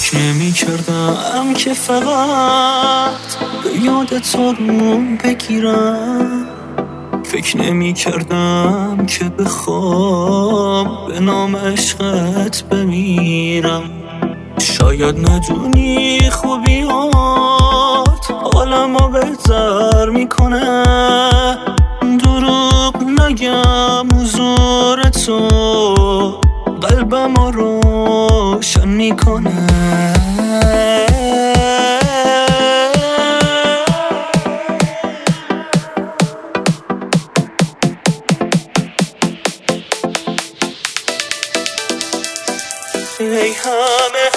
فکر نمی کردم که فقط به یاد تو رو بگیرم، فکر نمی کردم که بخوام به نام عشقت بمیرم. شاید ندونی خوبیات حالمو بهتر میکنه، دروغ نگم حضور تو قلبمو روشن میکنه. ای همه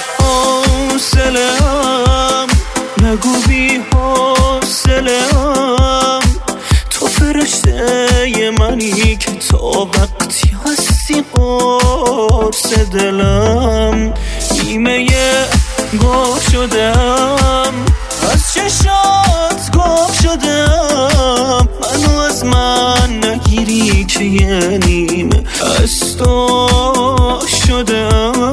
حوصله‌ام نگو بی حوصله‌ام، تو فرشته منی که تا وقتی هستی قرص دلم. نیمه گم شدم از چشات، گم شدم منو از من نگیری که یه نیمه از تو شدم.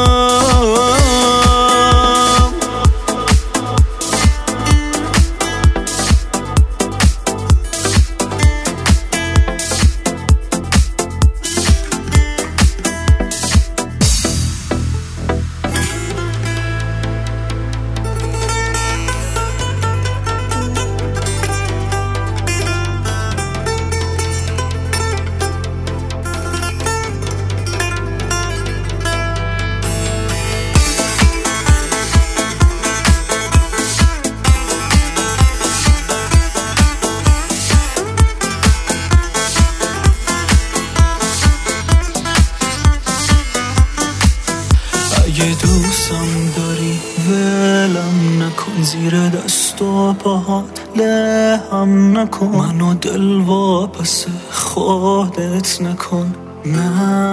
اگه دوستم داری ولم نکن، زیر دست و پاهات لهم نکن، منو دل واپس خودت نکن. نه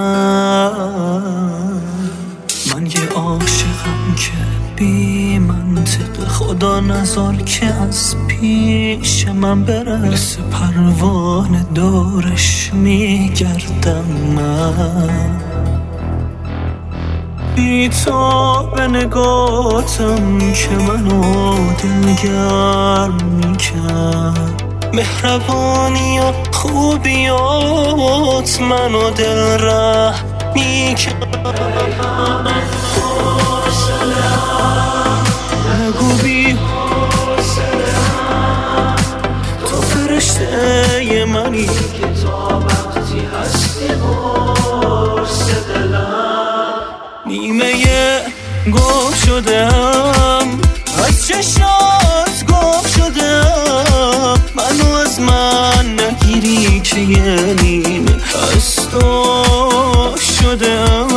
من یه عاشقم که بی منطق، خدا نذار که از پیش من بره، مثل پروانه دورش میگردم من. بی تو به نگاتم که منو دلگرم میکرد، مهربانی و خوبیات منو دل ره میکرد. نگو بی تو فرشته منی که تا وقتی هستی قرص دلم. نیمه گم شدم از چشات، گم شدم منو از من نگیری که یه نیمه از تو شدم.